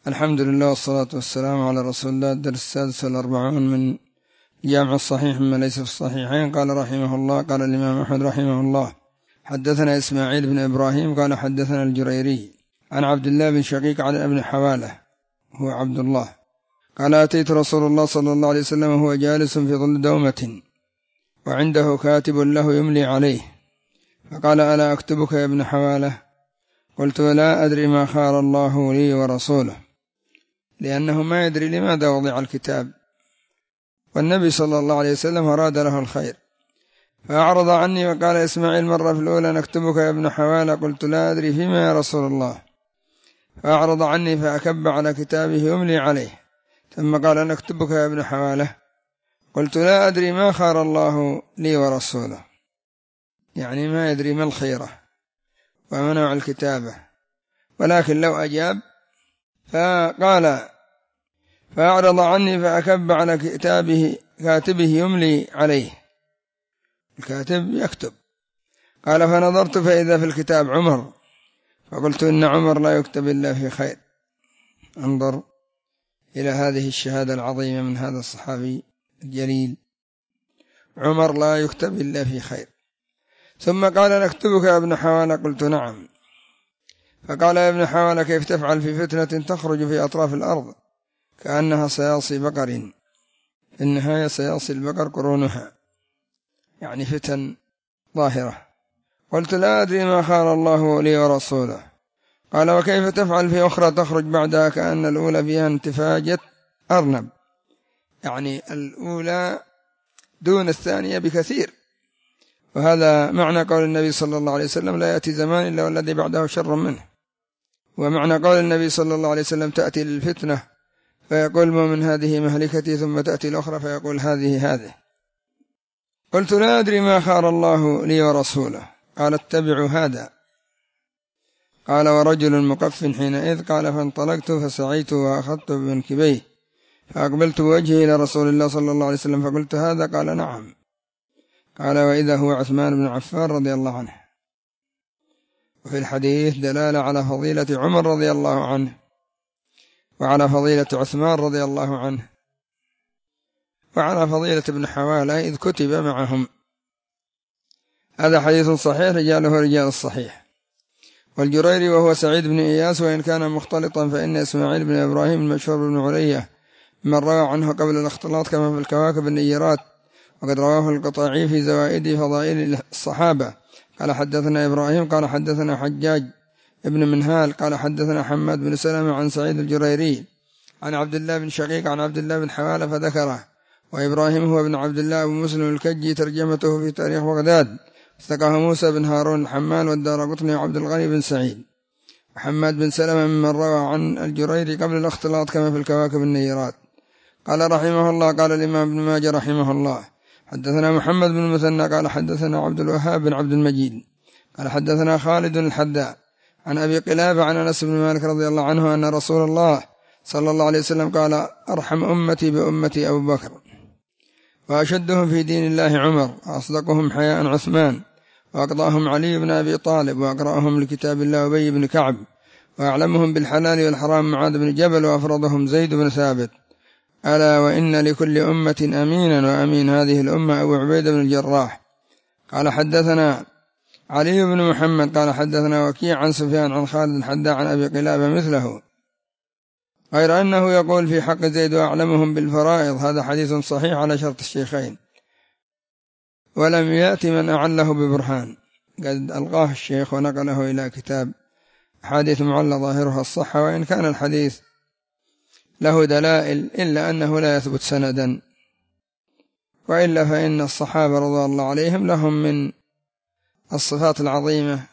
الحمد لله والصلاة والسلام على رسول الله. الدرس السادس والأربعون من جامع الصحيح مما ليس في الصحيحين. قال رحمه الله: قال الإمام أحمد رحمه الله: حدثنا إسماعيل بن إبراهيم قال حدثنا الجريري عن عبد الله بن شقيق عن ابن حوالة هو عبد الله قال: أتيت رسول الله صلى الله عليه وسلم وهو جالس في ظل دومة وعنده كاتب له يملي عليه، فقال: ألا أكتبك يا ابن حوالة؟ قلت: لا أدري ما خار الله لي ورسوله، لأنه ما يدري لماذا وضع الكتاب، والنبي صلى الله عليه وسلم أراد له الخير، فأعرض عني وقال إسماعيل مرة في الأولى: نكتبك يا ابن حوالة؟ قلت: لا أدري فيما يا رسول الله، فأعرض عني فأكب على كتابه يملي عليه، ثم قال: نكتبك يا ابن حوالة؟ قلت: لا أدري ما خار الله لي ورسوله، يعني ما يدري ما الخيرة ومنع الكتابة، ولكن لو أجاب فقال: فأعرض عني فأكب على كاتبه يملي عليه، الكاتب يكتب. قال: فنظرت فإذا في الكتاب عمر، فقلت: إن عمر لا يكتب إلا في خير. انظر إلى هذه الشهادة العظيمة من هذا الصحابي الجليل، عمر لا يكتب إلا في خير. ثم قال: نكتبك يا ابن حوالة؟ قلت: نعم. فقال: يا ابن حوالة، كيف تفعل في فتنة تخرج في أطراف الأرض كأنها صياصي بقر، في النهاية صياصي البقر قرونها، يعني فتن ظاهرة. قلت: لا أدري ما خار الله لي ورسوله. قال: وكيف تفعل في أخرى تخرج بعدها كأن الأولى فيها انتفاجة أرنب، يعني الأولى دون الثانية بكثير. وهذا معنى قول النبي صلى الله عليه وسلم: لا يأتي زمان إلا والذي بعده شر منه. ومعنى قول النبي صلى الله عليه وسلم: تأتي للفتنة فيقول: من هذه مهلكتي، ثم تأتي الأخرى فيقول: هذه. قلت: لا أدري ما خار الله لي ورسوله. قال: اتبعوا هذا. قال: ورجل مقف حينئذ. قال: فانطلقت فسعيت وأخذت بمنكبيه فأقبلت بوجهي إلى رسول الله صلى الله عليه وسلم فقلت: هذا؟ قال: نعم. قال: وإذا هو عثمان بن عفان رضي الله عنه. وفي الحديث دلالة على فضيلة عمر رضي الله عنه وعلى فضيلة عثمان رضي الله عنه وعلى فضيلة ابن حوالة إذ كتب معهم. هذا حديث صحيح، رجاله رجال الصحيح. والجريري وهو سعيد بن إياس، وإن كان مختلطا فإن إسماعيل بن إبراهيم المشهور بن علية من روى عنه قبل الاختلاط كما في الكواكب النيرات، وقد رواه القطاعي في زوائد فضائل الصحابة. قال: حدثنا إبراهيم قال حدثنا حجاج ابن منهال قال حدثنا حماد بن سلمة عن سعيد الجريري عن عبد الله بن شقيق عن عبد الله بن حوالة فذكره. وإبراهيم هو ابن عبد الله أبو مسلم الكجي، ترجمته في تاريخ بغداد، ثقه موسى بن هارون الحمال والدارقطني وعبد الغني بن سعيد. محمد بن سلمة ممن روى عن الجريري قبل الاختلاط كما في الكواكب النيرات. قال رحمه الله: قال الإمام ابن ماجه رحمه الله: حدثنا محمد بن المثنى قال حدثنا عبد الوهاب بن عبد المجيد قال حدثنا خالد الحذاء عن أبي قلابة عن أنس بن مالك رضي الله عنه أن رسول الله صلى الله عليه وسلم قال: أرحم أمتي بأمتي أبو بكر، وأشدهم في دين الله عمر، وأصدقهم حياء عثمان، وأقضاهم علي بن أبي طالب، وأقرأهم لكتاب الله أبي بن كعب، وأعلمهم بالحلال والحرام معاذ بن جبل، وأفرضهم زيد بن ثابت. ألا وإن لكل أمة أمينا، وأمين هذه الأمة أبو عبيدة بن الجراح. قال: حدثنا علي بن محمد قال حدثنا وكيع عن سفيان عن خالد الحذاء عن أبي قلابة مثله، غير أنه يقول في حق زيد: وأعلمهم بالفرائض. هذا حديث صحيح على شرط الشيخين، ولم يأتي من أعله ببرهان، قد ألقاه الشيخ ونقله إلى كتاب حديث معلى ظاهرها الصحة، وإن كان الحديث له دلائل إلا أنه لا يثبت سندا، وإلا فإن الصحابة رضي الله عليهم لهم من الصفات العظيمة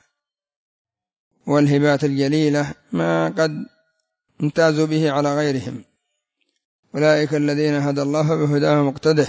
والهبات الجليلة ما قد امتازوا به على غيرهم، أولئك الذين هدى الله فبهداه مقتده.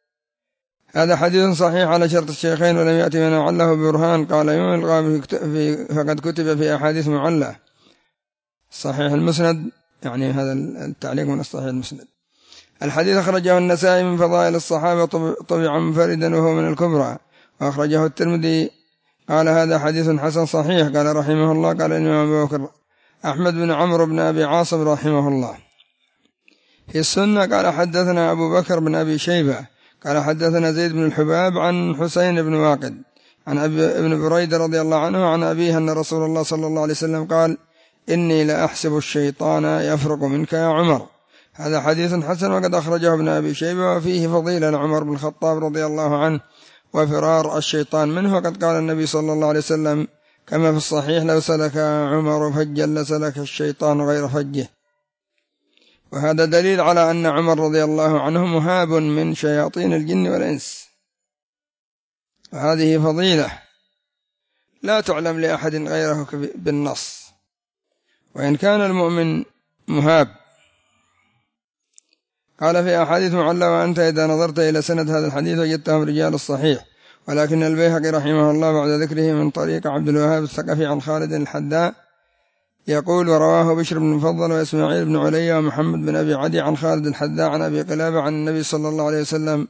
هذا حديث صحيح على شرط الشيخين، ولم يأتي من أعله برهان. قال: يلقى فقد كتب في أحاديث معلة صحيح المسند، يعني هذا التعليق من الصحيح المسند. الحديث أخرجه النسائي من فضائل الصحابة، طبع منفردا وهو من الكبرى، وأخرجه الترمذي. قال: هذا حديث حسن صحيح. قال رحمه الله: قال الإمام أبو بكر: أحمد بن عمرو بن أبي عاصم رحمه الله. في السنة قال حدثنا أبو بكر بن أبي شيبة قال حدثنا زيد بن الحباب عن حسين بن واقد عن ابن بريدة رضي الله عنه عن أبيه أن رسول الله صلى الله عليه وسلم قال إني لأحسب الشيطان يفرق منك يا عمر. هذا حديث حسن وقد أخرجه ابن أبي شيبة وفيه فضيلة لعمر بن الخطاب رضي الله عنه وفرار الشيطان منه. وقد قال النبي صلى الله عليه وسلم كما في الصحيح لو سلك عمر فجا لسلك الشيطان غير فجه. وهذا دليل على أن عمر رضي الله عنه مهاب من شياطين الجن والإنس، وهذه فضيلة لا تعلم لأحد غيره بالنص، وإن كان المؤمن مهاب. قال في أحاديث معلّة وأنت إذا نظرت إلى سند هذا الحديث وجدتهم رجال الصحيح، ولكن البيهقي رحمه الله بعد ذكره من طريق عبد الوهاب الثقفي عن خالد الحداء يقول ورواه بشر بن مفضل وإسماعيل بن علي ومحمد بن أبي عدي عن خالد الحداء عن أبي قلابة عن النبي صلى الله عليه وسلم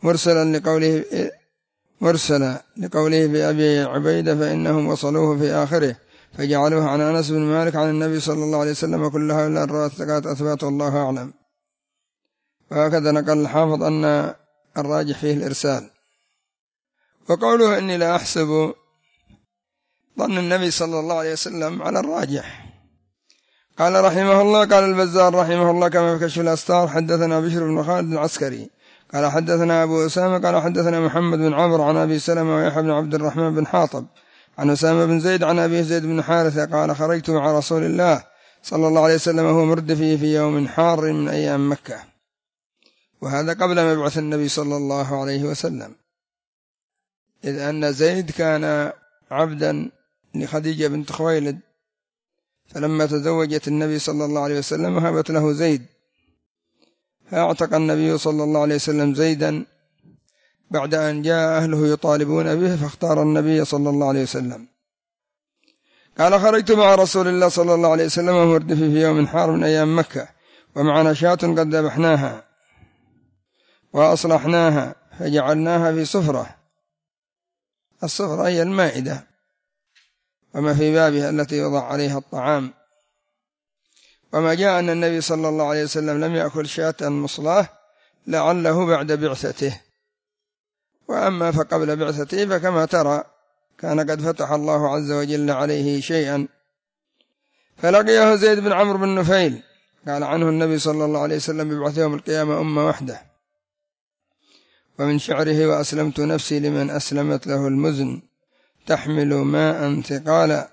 مرسلا لقوله بأبي عبيدة فإنهم وصلوه في آخره فجعلوه عن أنس بن مالك عن النبي صلى الله عليه وسلم وكلها إلا الرواة الثقات أثبات والله أعلم. وهكذا نقل الحافظ أن الراجح فيه الإرسال. وقوله إني لا أحسب ظن النبي صلى الله عليه وسلم على الراجح. قال رحمه الله قال البزار رحمه الله كما في كشف الأستار حدثنا بشر بن خالد العسكري قال حدثنا أبو أسامة قال حدثنا محمد بن عمرو عن أبي سلمة ويحيى بن عبد الرحمن بن حاطب عن أسامة بن زيد عن أبيه زيد بن حارثة قال خرجت مع رسول الله صلى الله عليه وسلم وهو مردفي في يوم حار من أيام مكة، وهذا قبل مبعث النبي صلى الله عليه وسلم، إذ أن زيد كان عبدا لخديجة بنت خويلد، فلما تزوجت النبي صلى الله عليه وسلم وهبت له زيد، فاعتق النبي صلى الله عليه وسلم زيدا بعد أن جاء أهله يطالبون به، فاختار النبي صلى الله عليه وسلم. قال خرجت مع رسول الله صلى الله عليه وسلم ومردف في يوم حار من أيام مكة ومعنا شاة قد ذبحناها وأصلحناها فجعلناها في صفرة، الصفرة هي المائدة وما في بابها التي يوضع عليها الطعام. وما جاء أن النبي صلى الله عليه وسلم لم يأكل شاة مصلاة لعله بعد بعثته، وأما فقبل بعثته فكما ترى كان قد فتح الله عز وجل عليه شيئا. فلقيه زيد بن عمرو بن نفيل قال عنه النبي صلى الله عليه وسلم ببعث يوم القيامة أمة وحده. ومن شعره وأسلمت نفسي لمن أسلمت له المزن تحمل ماء ثقالا.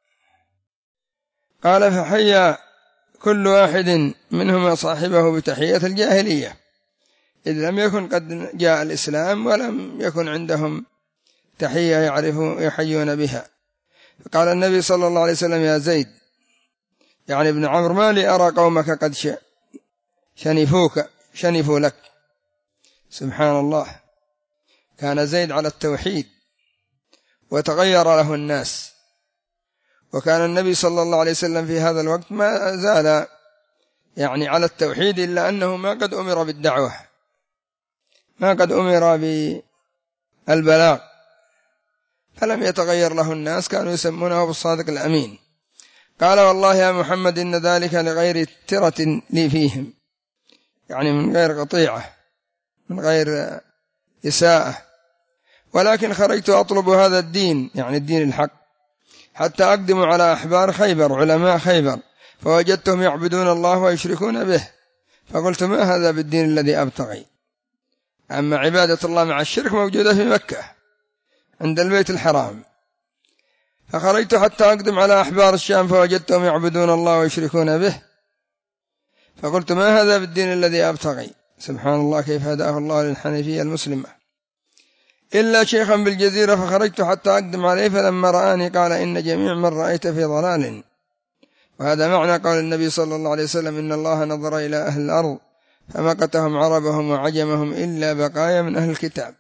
قال فحيا كل واحد منهما صاحبه بتحية الجاهلية، إذ لم يكن قد جاء الإسلام ولم يكن عندهم تحية يحيون بها. فقال النبي صلى الله عليه وسلم يا زيد يعني ابن عمرو ما لي أرى قومك قد شنفوا لك. سبحان الله، كان زيد على التوحيد وتغير له الناس، وكان النبي صلى الله عليه وسلم في هذا الوقت ما زال يعني على التوحيد، إلا أنه ما قد أمر بالدعوة، ما قد أمر بالبلاغ، فلم يتغير له الناس، كانوا يسمونه بالصادق الأمين. قال والله يا محمد إن ذلك لغير ترة لي فيهم، يعني من غير قطيعة من غير إساءة، ولكن خرجت أطلب هذا الدين يعني الدين الحق حتى أقدم على أحبار خيبر علماء خيبر فوجدتهم يعبدون الله ويشركون به، فقلت ما هذا بالدين الذي أبتغي. أما عبادة الله مع الشرك موجودة في مكة عند البيت الحرام. فخرجت حتى أقدم على أحبار الشام فوجدتهم يعبدون الله ويشركون به، فقلت ما هذا بالدين الذي أبتغي. سبحان الله كيف هداه الله للحنيفية المسلمة. إلا شيخا بالجزيرة فخرجت حتى أقدم عليه، فلما رآني قال إن جميع من رأيت في ضلال. وهذا معنى قول النبي صلى الله عليه وسلم إن الله نظر إلى أهل الأرض فمقتهم عربهم وعجمهم إلا بقايا من أهل الكتاب.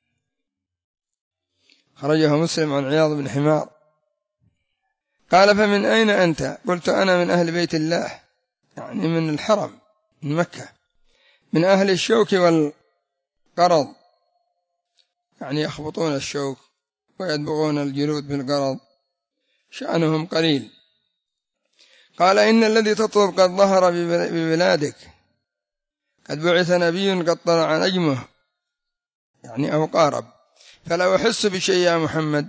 خرجه مسلم عن عياض بن حمار. قال فمن أين أنت؟ قلت أنا من أهل بيت الله، يعني من الحرم من مكة، من أهل الشوك والقرض، يعني يخبطون الشوك ويدبغون الجلود بالقرض، شأنهم قليل. قال إن الذي تطلب قد ظهر ببلادك، قد بعث نبي قد طلع نجمه، يعني أو قارب، فلا أحس بشيء يا محمد،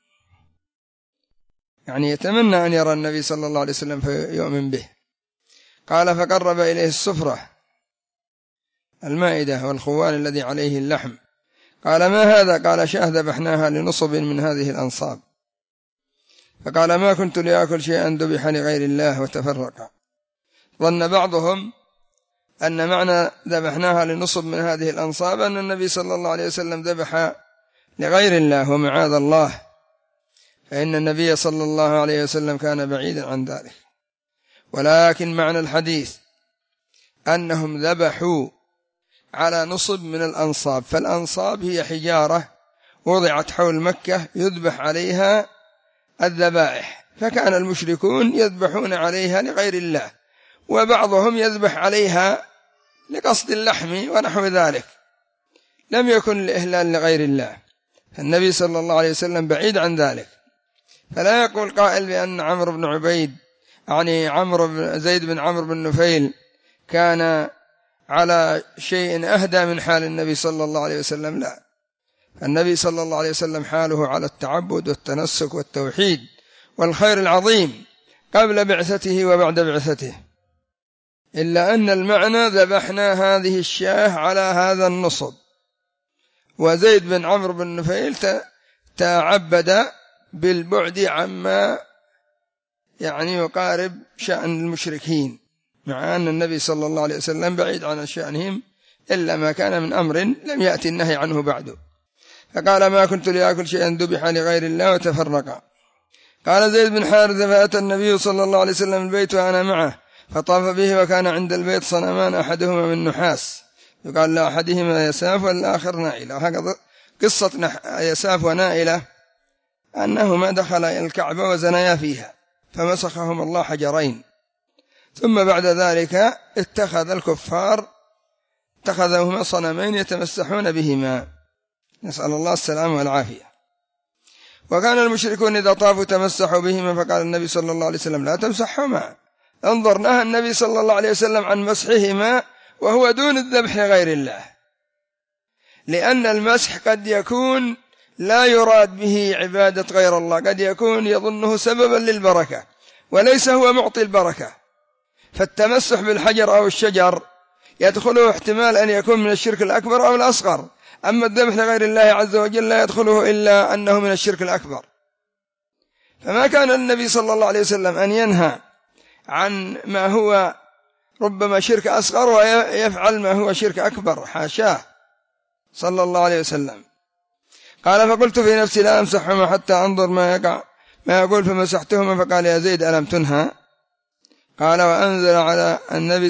يعني يتمنى أن يرى النبي صلى الله عليه وسلم فيؤمن به. قال فقرب إليه السفرة المائدة والخوان الذي عليه اللحم. قال ما هذا؟ قال شاة ذبحناها لنصب من هذه الأنصاب. فقال ما كنت لآكل شيئا ذبح لغير الله وتفرق. ظن بعضهم أن معنى ذبحناها لنصب من هذه الأنصاب أن النبي صلى الله عليه وسلم ذبح لغير الله، ومعاذ الله، فإن النبي صلى الله عليه وسلم كان بعيدا عن ذلك. ولكن معنى الحديث أنهم ذبحوا على نصب من الأنصاب، فالأنصاب هي حجارة وضعت حول مكة يذبح عليها الذبائح، فكان المشركون يذبحون عليها لغير الله، وبعضهم يذبح عليها لقصد اللحم ونحو ذلك، لم يكن الإهلال لغير الله. النبي صلى الله عليه وسلم بعيد عن ذلك. فلا يقول قائل بأن عمرو بن عبيد، يعني زيد بن عمرو بن نفيل، كان على شيء أهدى من حال النبي صلى الله عليه وسلم. لا، النبي صلى الله عليه وسلم حاله على التعبد والتنسك والتوحيد والخير العظيم قبل بعثته وبعد بعثته، إلا أن المعنى ذبحنا هذه الشاة على هذا النصب. وزيد بن عمرو بن نفيل تعبد بالبعد عما يعني يقارب شأن المشركين، مع أن النبي صلى الله عليه وسلم بعيد عن شأنهم إلا ما كان من أمر لم يأتي النهي عنه بعد. فقال ما كنت لآكل شيئا ذبح لغير الله وتفرق. قال زيد بن حارثة فأتى النبي صلى الله عليه وسلم البيت وأنا معه فطاف به، وكان عند البيت صنمان أحدهما من نحاس يقال لأحدهما يساف والآخر نائلة. وهكذا قصة يساف ونائلة أنهما دخلا الكعبة وزنيا فيها فمسخهما الله حجرين، ثم بعد ذلك اتخذ الكفار اتخذهما صنمين يتمسحون بهما، نسأل الله السلامة والعافية. وكان المشركون إذا طافوا تمسحوا بهما، فقال النبي صلى الله عليه وسلم لا تمسحهما. انظر، نهى النبي صلى الله عليه وسلم عن مسحهما وهو دون الذبح لغير الله، لأن المسح قد يكون لا يراد به عبادة غير الله، قد يكون يظنه سببا للبركة وليس هو معطي البركة. فالتمسح بالحجر أو الشجر يدخله احتمال أن يكون من الشرك الأكبر أو الأصغر، أما الذبح لغير الله عز وجل لا يدخله إلا أنه من الشرك الأكبر. فما كان النبي صلى الله عليه وسلم أن ينهى عن ما هو ربما شرك أصغر ويفعل ما هو شرك أكبر، حاشاه صلى الله عليه وسلم. قال فقلت في نفسي لا أمسحهما حتى أنظر ما يقول، فمسحتهما. فقال يا زيد ألم تنهى؟ قال وأنزل على النبي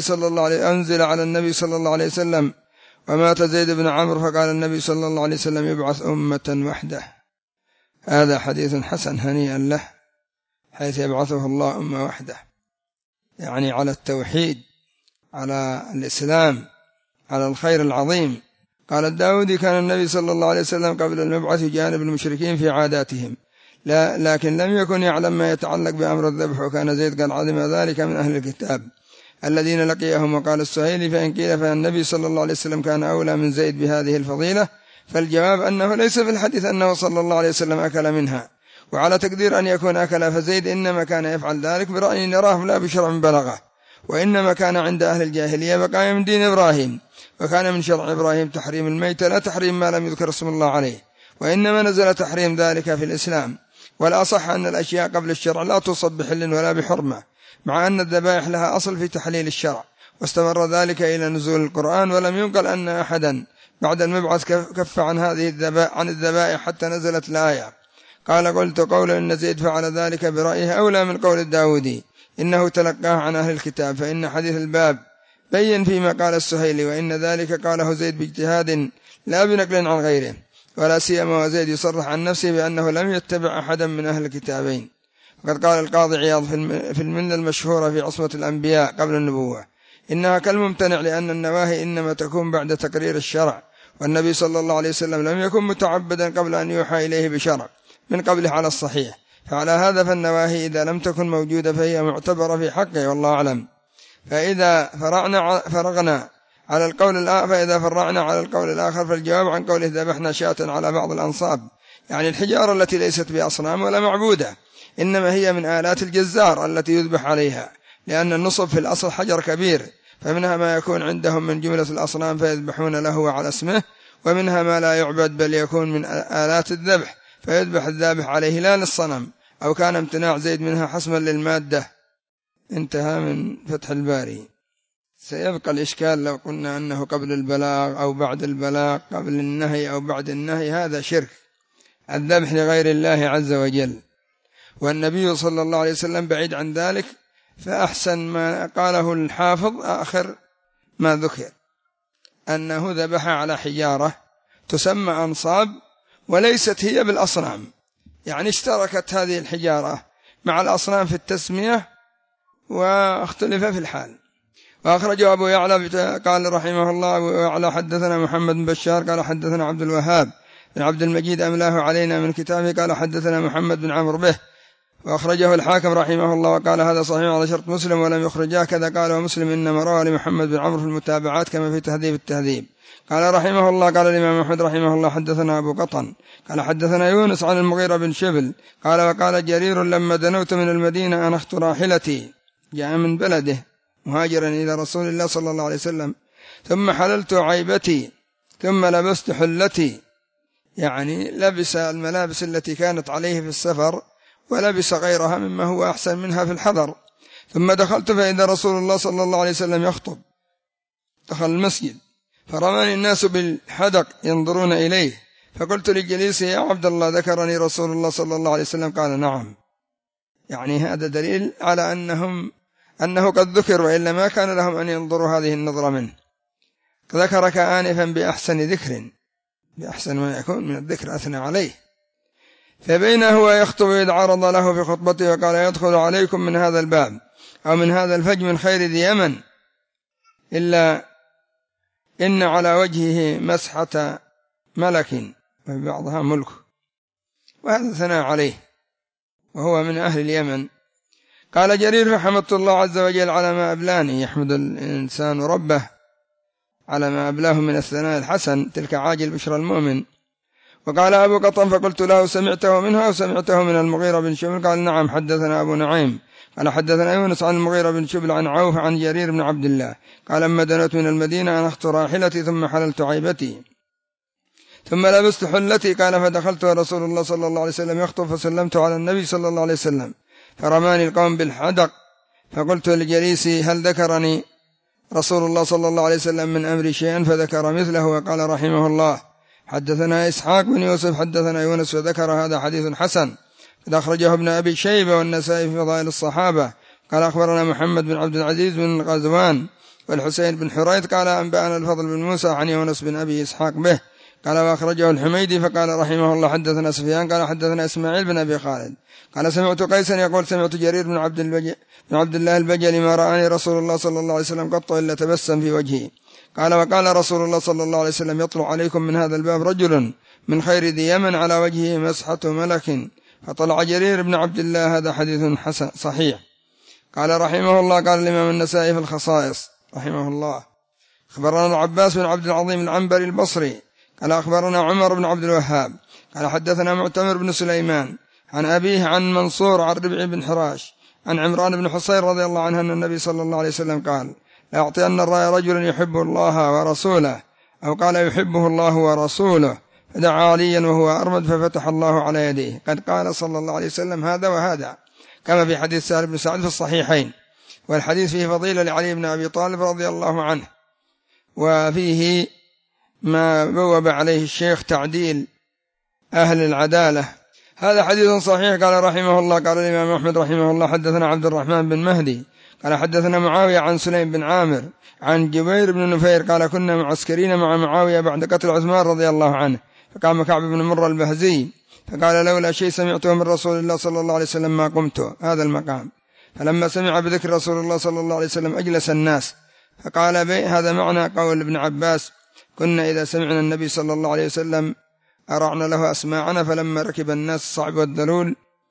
صلى الله عليه وسلم ومات زيد بن عمرو، فقال النبي صلى الله عليه وسلم يبعث أمة وحده. هذا حديث حسن هنيئا له، حيث يبعثه الله أمة وحده، يعني على التوحيد، على الإسلام، على الخير العظيم. قال الداودي كان النبي صلى الله عليه وسلم قبل المبعث يجانب المشركين في عاداتهم، لكن لم يكن يعلم ما يتعلق بأمر الذبح. وكان زيد قد علم ذلك من أهل الكتاب الذين لقيهم. وقال السهيلي فإن قيل فالنبي صلى الله عليه وسلم كان أولى من زيد بهذه الفضيلة، فالجواب أنه ليس في الحديث أنه صلى الله عليه وسلم أكل منها، وعلى تقدير أن يكون أكل، فزيد إنما كان يفعل ذلك برأي نراه لا بشرع بلغه، وإنما كان عند أهل الجاهلية بقايا من دين إبراهيم، وكان من شرع إبراهيم تحريم الميت لا تحريم ما لم يذكر اسم الله عليه، وإنما نزل تحريم ذلك في الإسلام. والأصح أن الأشياء قبل الشرع لا تصب بحل ولا بحرمة، مع أن الذبائح لها أصل في تحليل الشرع، واستمر ذلك إلى نزول القرآن، ولم ينقل أن أحدا بعد المبعث كف عن الذبائح حتى نزلت الآية. قال قلت قول إن زيد فعل ذلك برأيه أولى من قول الداودي إنه تلقاه عن أهل الكتاب، فإن حديث الباب بين فيما قال السهيلي، وإن ذلك قاله زيد باجتهاد لا بنقل عن غيره، ولا سيما وزيد يصرح عن نفسه بأنه لم يتبع أحدا من أهل الكتابين. وقد قال القاضي عياض في المنة المشهورة في عصمة الأنبياء قبل النبوة إنها كالممتنع، لأن النواهي إنما تكون بعد تقرير الشرع، والنبي صلى الله عليه وسلم لم يكن متعبدا قبل أن يوحى إليه بشرع من قبله على الصحيح، فعلى هذا فالنواهي إذا لم تكن موجودة فهي معتبرة في حقه والله أعلم. فإذا فرعنا على القول الآخر فالجواب عن قوله ذبحنا شاة على بعض الأنصاب، يعني الحجارة التي ليست بأصنام ولا معبودة، إنما هي من آلات الجزار التي يذبح عليها، لأن النصب في الأصل حجر كبير، فمنها ما يكون عندهم من جملة الأصنام فيذبحون له على اسمه، ومنها ما لا يعبد بل يكون من آلات الذبح فيذبح الذابح عليه لا للصنم، أو كان امتناع زيد منها حسما للمادة. انتهى من فتح الباري. سيبقى الإشكال لو قلنا أنه قبل البلاغ أو بعد البلاغ، قبل النهي أو بعد النهي، هذا شرك الذبح لغير الله عز وجل، والنبي صلى الله عليه وسلم بعيد عن ذلك. فأحسن ما قاله الحافظ آخر ما ذكر أنه ذبح على حجارة تسمى أنصاب وليست هي بالأصنام، يعني اشتركت هذه الحجارة مع الأصنام في التسمية واختلف في الحال. وأخرجه أبو يعلى قال رحمه الله: أبو يعلى حدثنا محمد بن بشار قال حدثنا عبد الوهاب بن عبد المجيد أملاه علينا من كتابه قال حدثنا محمد بن عمرو به. وأخرجه الحاكم رحمه الله وقال هذا صحيح على شرط مسلم ولم يخرجاه كذا قال ومسلم إنما روى لمحمد بن عمرو في المتابعات كما في تهذيب التهذيب. قال رحمه الله قال الإمام أحمد رحمه الله حدثنا أبو قطن قال حدثنا يونس عن المغيرة بن شبل قال وقال جرير لما دنوت من المدينة أنخت راحلتي، جاء من بلده مهاجرا إلى رسول الله صلى الله عليه وسلم، ثم حللت عيبتي ثم لبست حلتي، يعني لبس الملابس التي كانت عليه في السفر ولبس غيرها مما هو أحسن منها في الحضر، ثم دخلت فإذا رسول الله صلى الله عليه وسلم يخطب، دخل المسجد فرماني الناس بالحدق ينظرون إليه، فقلت لجليسي يا عبد الله ذكرني رسول الله صلى الله عليه وسلم؟ قال نعم. يعني هذا دليل على أنه قد ذكر، وإلا ما كان لهم أن ينظروا هذه النظرة منه. ذكرك آنفا بأحسن ذكر، بأحسن ما يكون من الذكر أثنى عليه. فبين هو يخطب إذ عرض له في خطبته وقال يدخل عليكم من هذا الباب أو من هذا الفج من خير ذي يمن إلا إن على وجهه مسحة ملك وفي بعضها ملك، وهذا ثناء عليه وهو من أهل اليمن. قال جرير فحمدت الله عز وجل على ما أبلاني، يحمد الإنسان ربه على ما أبلاه من الثناء الحسن، تلك عاجل بشرى المؤمن. وقال أبو قطن فقلت له سمعته منه أو سمعته من المغيرة بن شبل؟ قال نعم حدثنا أبو نعيم قال حدثنا يونس عن المغيرة بن شبل عن عوف عن جرير بن عبد الله قال أما دنوت من المدينة أنخت راحلتي ثم حللت عيبتي ثم لبست حلتي، قال فدخلت ورسول الله صلى الله عليه وسلم يخطب فسلمت على النبي صلى الله عليه وسلم فرماني القوم بالحدق، فقلت لجليسي هل ذكرني رسول الله صلى الله عليه وسلم من أمر شيئا؟ فذكر مثله. وقال رحمه الله حدثنا إسحاق بن يوسف حدثنا يونس وذكر هذا حديث حسن قد أخرجه ابن أبي شيبة والنسائي في فضائل الصحابة. قال أخبرنا محمد بن عبد العزيز بن غزوان والحسين بن حريث قال أنبأنا الفضل بن موسى عن يونس بن أبي إسحاق به قال وأخرجه الحميدي. فقال رحمه الله حدثنا سفيان قال حدثنا إسماعيل بن أبي خالد قال سمعت قيسا يقول سمعت جرير بن عبد الله البجلي ما رآني رسول الله صلى الله عليه وسلم قط إلا تبسم في وجهي. قال وقال رسول الله صلى الله عليه وسلم يطلع عليكم من هذا الباب رجل من خير ذي يمن على وجهه مسحة ملك، فطلع جرير بن عبد الله. هذا حديث حسن صحيح. قال رحمه الله قال الإمام النسائي في الخصائص رحمه الله أخبرنا العباس بن عبد العظيم العنبري البصري قال أخبرنا عمر بن عبد الوهاب قال حدثنا معتمر بن سليمان عن أبيه عن منصور عن ربيع بن حراش عن عمران بن حصين رضي الله عنه أن النبي صلى الله عليه وسلم قال لأعطين الراية رجل يحب الله ورسوله، أو قال يحبه الله ورسوله، فدعا عليا وهو أرمد ففتح الله على يديه. قد قال صلى الله عليه وسلم هذا وهذا كما في حديث سهل بن سعد في الصحيحين، والحديث فيه فضيلة لعلي بن أبي طالب رضي الله عنه، وفيه ما بوب عليه الشيخ تعديل أهل العدالة. هذا حديث صحيح. قال رحمه الله قال الإمام أحمد رحمه الله حدثنا عبد الرحمن بن مهدي قال حدثنا معاوية عن سليم بن عامر عن جبير بن نفير قال كنا معسكرين مع معاوية بعد قتل عثمان رضي الله عنه، فقام كعب بن مرة البهزي فقال لولا شيء سمعته من رسول الله صلى الله عليه وسلم ما قمت هذا المقام، فلما سمع بذكر رسول الله صلى الله عليه وسلم أجلس الناس فقال هذا معنى قول ابن عباس كنا إذا سمعنا النبي صلى الله عليه وسلم أرعنا له أسماعنا، فلما ركب الناس الصعب والذلول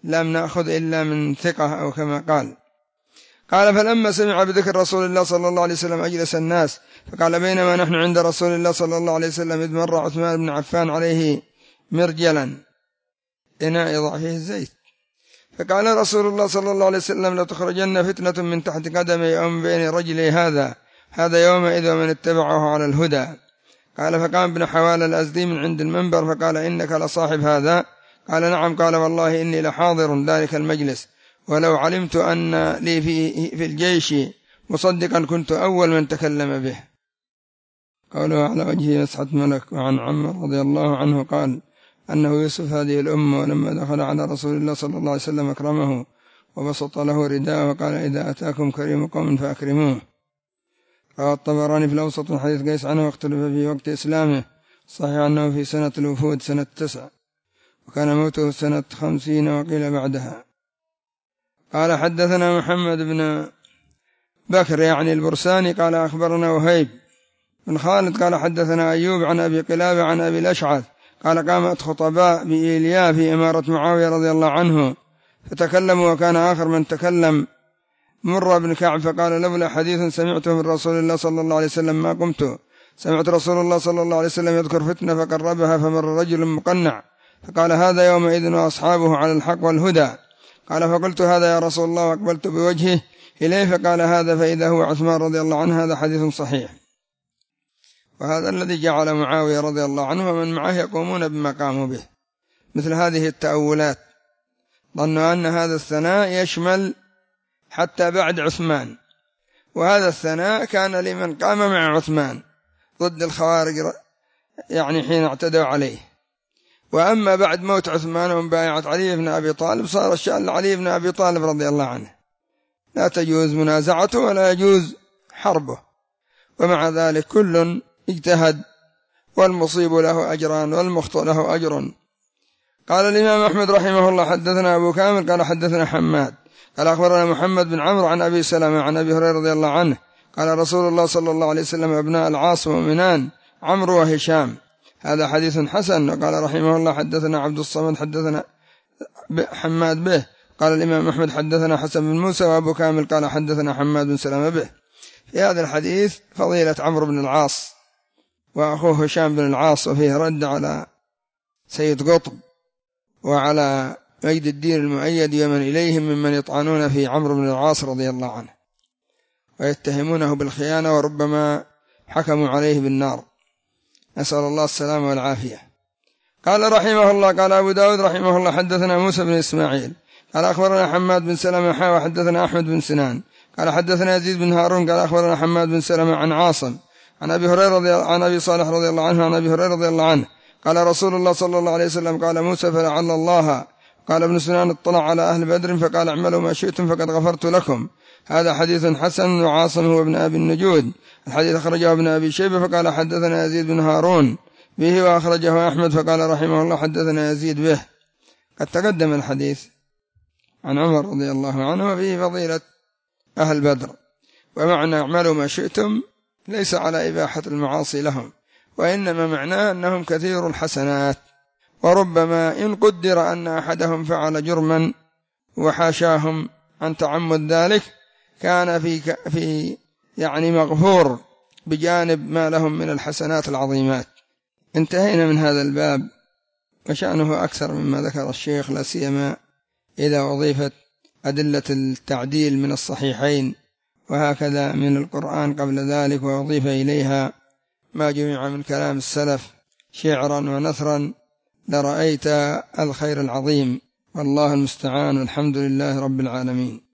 لم نأخذ إلا من ثقة أو كما قال. قال فلما سمع بذكر رسول الله صلى الله عليه وسلم أجلس الناس، فقال بينما نحن عند رسول الله صلى الله عليه وسلم إذ مر عثمان بن عفان عليه مرجلا إناء يضع فيه الزيت، فقال رسول الله صلى الله عليه وسلم لتخرجن فتنة من تحت قدمي أو من بين رجلي هذا يومئذ ومن اتبعه على الهدى. قال فقام ابن حوال الأزدي من عند المنبر فقال إنك لصاحب هذا؟ قال نعم. قال والله إني لحاضر ذلك المجلس، ولو علمت أن لي في الجيش مصدقا كنت أول من تكلم به. قوله على وجهه مسحة ملك. وعن عمر رضي الله عنه قال أنه يوسف هذه الأمة، ولما دخل على رسول الله صلى الله عليه وسلم أكرمه وبسط له رداءه وقال إذا أتاكم كريم قوم فأكرموه. رواه الطبراني في الأوسط من حديث قيس عنه واختلف في وقت إسلامه، صحيح أنه في سنة الوفود سنة 9، وكان موته سنة 50 وقيل بعدها. قال حدثنا محمد بن بكر يعني البرساني قال أخبرنا وهيب بن خالد قال حدثنا أيوب عن أبي قلابة عن أبي الأشعث قال قامت خطباء بإيليا في إمارة معاوية رضي الله عنه فتكلموا، وكان آخر من تكلم مر بن كعب فقال لولا حديث سمعته من رسول الله صلى الله عليه وسلم ما قمت. سمعت رسول الله صلى الله عليه وسلم يذكر فتنة فقربها فمر رجل مقنع فقال هذا يومئذ وأصحابه على الحق والهدى. قال فقلت هذا يا رسول الله وأقبلت بوجهه إليه فقال هذا فإذا هو عثمان رضي الله عنه. هذا حديث صحيح. وهذا الذي جعل معاوية رضي الله عنه ومن معه يقومون بما قاموا به مثل هذه التأولات، ظنوا أن هذا الثناء يشمل حتى بعد عثمان، وهذا الثناء كان لمن قام مع عثمان ضد الخوارج يعني حين اعتدوا عليه. وأما بعد موت عثمان ومبايعة علي بن أبي طالب صار الشأن لعلي بن أبي طالب رضي الله عنه، لا تجوز منازعته ولا يجوز حربه، ومع ذلك كل اجتهد والمصيب له أجران والمخطئ له أجر. قال الإمام أحمد رحمه الله حدثنا أبو كامل قال حدثنا حماد قال أخبرنا محمد بن عمرو عن أبي سلمة عن أبي هريرة رضي الله عنه قال رسول الله صلى الله عليه وسلم ابناء العاص مؤمنان عمرو وهشام. هذا حديث حسن. وقال رحمه الله حدثنا عبد الصمد حدثنا حماد به. قال الإمام أحمد حدثنا حسن بن موسى وأبو كامل قال حدثنا حماد بن سلمة به. في هذا الحديث فضيلة عمرو بن العاص وأخوه هشام بن العاص، وفيه رد على سيد قطب وعلى مجد الدين المؤيد ومن إليهم ممن يطعنون في عمرو بن العاص رضي الله عنه ويتهمونه بالخيانة وربما حكموا عليه بالنار، نسأل الله السلامة والعافية. قال رحمه الله قال أبو داود رحمه الله حدثنا موسى بن إسماعيل قال أخبرنا حماد بن سلمة وحدثنا أحمد بن سنان قال حدثنا يزيد بن هارون قال أخبرنا حماد بن سلمة عن عاصم عن أبي هريرة عن أبي صالح رضي الله عنه عن أبي هريرة رضي الله عنه قال رسول الله صلى الله عليه وسلم قال موسى فلعل الله. قال ابن سنان اطلع على أهل بدر فقال اعملوا ما شئتم فقد غفرت لكم. هذا حديث حسن. وعاصم هو ابن أبي النجود. الحديث أخرجه ابن أبي شيبة فقال حدثنا يزيد بن هارون به، وأخرجه أحمد فقال رحمه الله حدثنا يزيد به. قد تقدم الحديث عن عمر رضي الله عنه وفيه فضيلة أهل بدر. ومعنى اعملوا ما شئتم ليس على إباحة المعاصي لهم، وإنما معناه أنهم كثير الحسنات، وربما إن قدر أن أحدهم فعل جرما وحاشاهم عن تعمد ذلك كان في يعني مغفور بجانب ما لهم من الحسنات العظيمات. انتهينا من هذا الباب، وشأنه أكثر مما ذكر الشيخ، لا سيما إذا أضيفت أدلة التعديل من الصحيحين وهكذا من القرآن قبل ذلك، وأضيف إليها ما جمع من كلام السلف شعرا ونثرا لرأيت الخير العظيم. والله المستعان، والحمد لله رب العالمين.